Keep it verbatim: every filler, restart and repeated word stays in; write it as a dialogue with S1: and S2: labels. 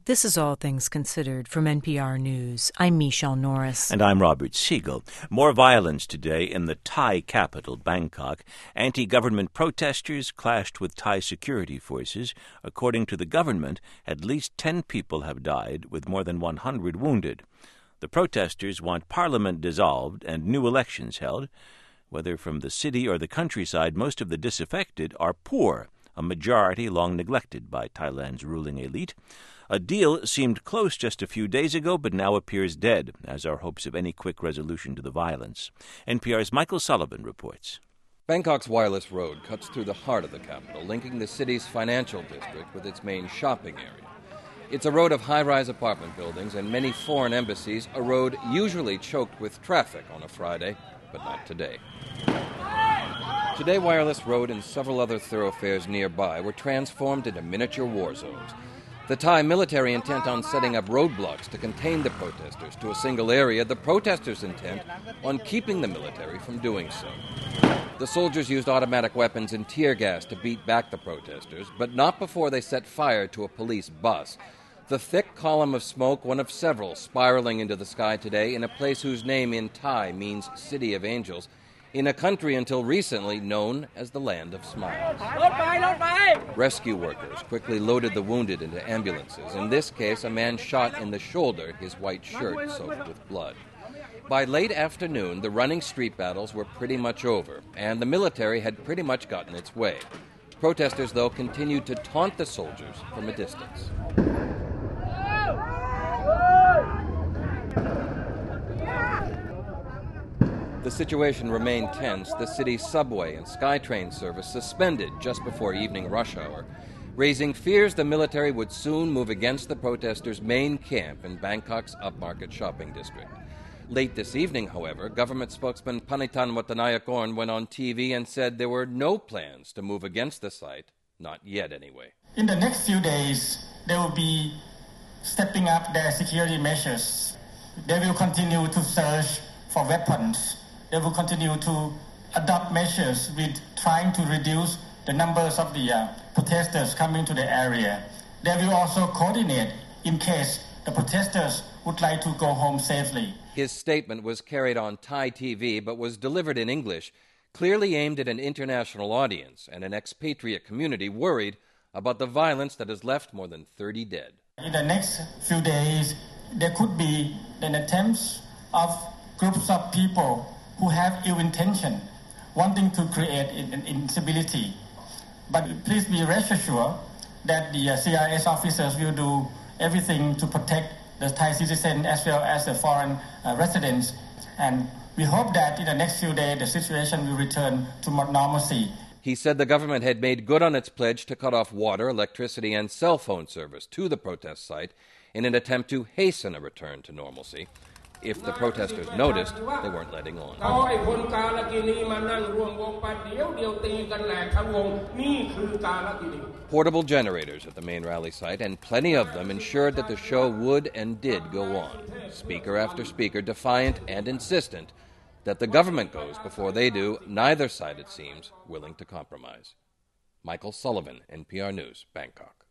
S1: This is All Things Considered from N P R News. I'm Michelle Norris.
S2: And I'm Robert Siegel. More violence today in the Thai capital, Bangkok. Anti-government protesters clashed with Thai security forces. According to the government, at least ten people have died, with more than one hundred wounded. The protesters want parliament dissolved and new elections held. Whether from the city or the countryside, most of the disaffected are poor, a majority long neglected by Thailand's ruling elite. A deal seemed close just a few days ago, but now appears dead, as are hopes of any quick resolution to the violence. N P R's Michael Sullivan reports.
S3: Bangkok's Wireless Road cuts through the heart of the capital, linking the city's financial district with its main shopping area. It's a road of high-rise apartment buildings and many foreign embassies, a road usually choked with traffic on a Friday, but not today. Today, Wireless Road and several other thoroughfares nearby were transformed into miniature war zones. The Thai military intent on setting up roadblocks to contain the protesters to a single area, the protesters' intent on keeping the military from doing so. The soldiers used automatic weapons and tear gas to beat back the protesters, but not before they set fire to a police bus. The thick column of smoke, one of several spiraling into the sky today in a place whose name in Thai means City of Angels, in a country until recently known as the Land of Smiles. Rescue workers quickly loaded the wounded into ambulances. In this case, a man shot in the shoulder, his white shirt soaked with blood. By late afternoon, the running street battles were pretty much over, and the military had pretty much gotten its way. Protesters, though, continued to taunt the soldiers from a distance. The situation remained tense. The city's subway and SkyTrain service suspended just before evening rush hour, raising fears the military would soon move against the protesters' main camp in Bangkok's upmarket shopping district. Late this evening, however, government spokesman Panitan Watanayakorn went on T V and said there were no plans to move against the site, not yet anyway.
S4: In the next few days, they will be stepping up their security measures. They will continue to search for weapons. They will continue to adopt measures with trying to reduce the numbers of the uh, protesters coming to the area. They will also coordinate in case the protesters would like to go home safely.
S3: His statement was carried on Thai T V but was delivered in English, clearly aimed at an international audience and an expatriate community worried about the violence that has left more than thirty dead.
S4: In the next few days, there could be an attempts of groups of people who have ill intention, wanting to create instability. But please be rest assured that the uh, C I S officers will do everything to protect the Thai citizens as well as the foreign uh, residents. And we hope that in the next few days the situation will return to normalcy.
S3: He said the government had made good on its pledge to cut off water, electricity, and cell phone service to the protest site in an attempt to hasten a return to normalcy. If the protesters noticed, they weren't letting on. Portable generators at the main rally site, and plenty of them, ensured that the show would and did go on. Speaker after speaker, defiant and insistent that the government goes before they do, neither side, it seems, willing to compromise. Michael Sullivan, N P R News, Bangkok.